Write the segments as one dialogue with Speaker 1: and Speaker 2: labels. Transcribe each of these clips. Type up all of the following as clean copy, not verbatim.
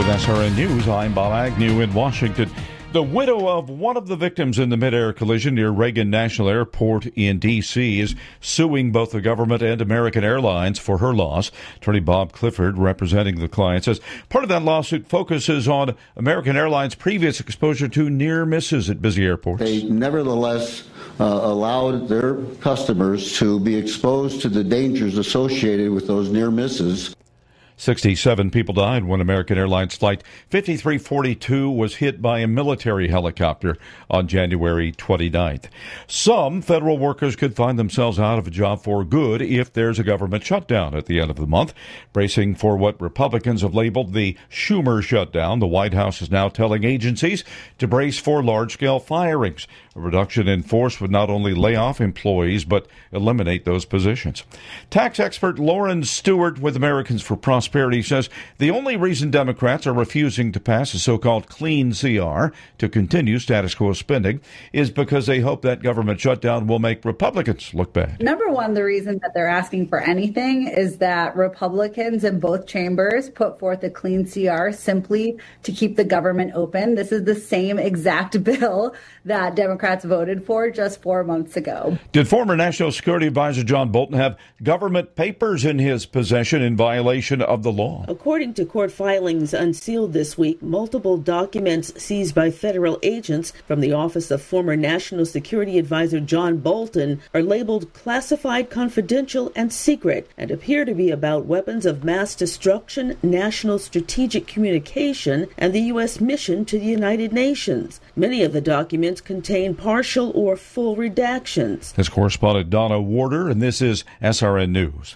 Speaker 1: SRN News, I'm Bob Agnew in Washington. The widow of one of the victims in the mid-air collision near Reagan National Airport in D.C. is suing both the government and American Airlines for her loss. Attorney Bob Clifford, representing the client, says part of that lawsuit focuses on American Airlines' previous exposure to near misses at busy airports.
Speaker 2: They nevertheless allowed their customers to be exposed to the dangers associated with those near misses.
Speaker 1: 67 people died when American Airlines Flight 5342 was hit by a military helicopter on January 29th. Some federal workers could find themselves out of a job for good if there's a government shutdown at the end of the month. Bracing for what Republicans have labeled the Schumer shutdown, the White House is now telling agencies to brace for large-scale firings. A reduction in force would not only lay off employees, but eliminate those positions. Tax expert Lauren Stewart with Americans for Prosperity says the only reason Democrats are refusing to pass a so-called clean CR to continue status quo spending is because they hope that government shutdown will make Republicans look bad.
Speaker 3: Number one, the reason that they're asking for anything is that Republicans in both chambers put forth a clean CR simply to keep the government open. This is the same exact bill that Democrats voted for just 4 months ago.
Speaker 1: Did former National Security Advisor John Bolton have government papers in his possession in violation of the law?
Speaker 4: According to court filings unsealed this week, multiple documents seized by federal agents from the office of former National Security Advisor John Bolton are labeled classified, confidential, and secret, and appear to be about weapons of mass destruction, national strategic communication, and the U.S. mission to the United Nations. Many of the documents contain partial or full redactions.
Speaker 1: That's correspondent Donna Warder, and this is SRN News.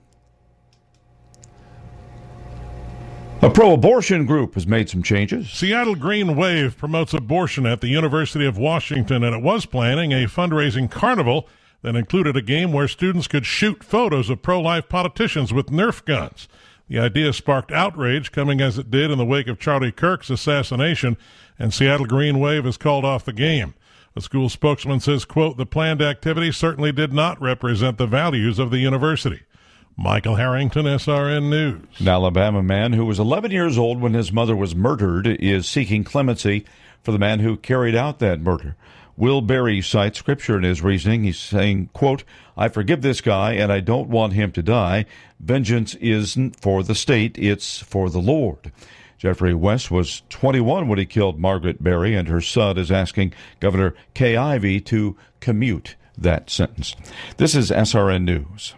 Speaker 1: A pro-abortion group has made some changes.
Speaker 5: Seattle Green Wave promotes abortion at the University of Washington, and it was planning a fundraising carnival that included a game where students could shoot photos of pro-life politicians with Nerf guns. The idea sparked outrage, coming as it did in the wake of Charlie Kirk's assassination, and Seattle Green Wave has called off the game. A school spokesman says, quote, the planned activity certainly did not represent the values of the university. Michael Harrington, SRN News.
Speaker 1: An Alabama man who was 11 years old when his mother was murdered is seeking clemency for the man who carried out that murder. Will Berry cites scripture in his reasoning. He's saying, quote, I forgive this guy and I don't want him to die. Vengeance isn't for the state, it's for the Lord. Jeffrey West was 21 when he killed Margaret Berry, and her son is asking Governor Kay Ivey to commute that sentence. This is SRN News.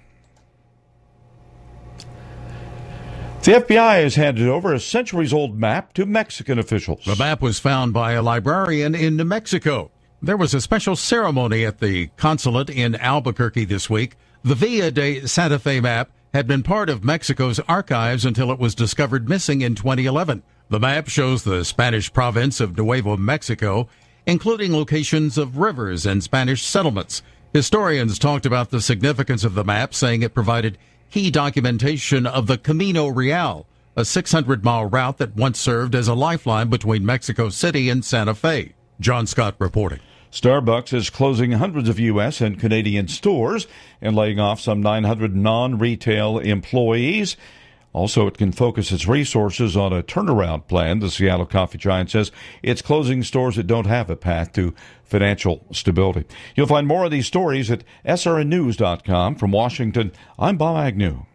Speaker 1: The FBI has handed over a centuries-old map to Mexican officials.
Speaker 6: The map was found by a librarian in New Mexico. There was a special ceremony at the consulate in Albuquerque this week. The Villa de Santa Fe map had been part of Mexico's archives until it was discovered missing in 2011. The map shows the Spanish province of Nuevo Mexico, including locations of rivers and Spanish settlements. Historians talked about the significance of the map, saying it provided key documentation of the Camino Real, a 600-mile route that once served as a lifeline between Mexico City and Santa Fe. John Scott reporting.
Speaker 1: Starbucks is closing hundreds of U.S. and Canadian stores and laying off some 900 non-retail employees. Also, it can focus its resources on a turnaround plan. The Seattle coffee giant says it's closing stores that don't have a path to financial stability. You'll find more of these stories at srnnews.com. From Washington, I'm Bob Agnew.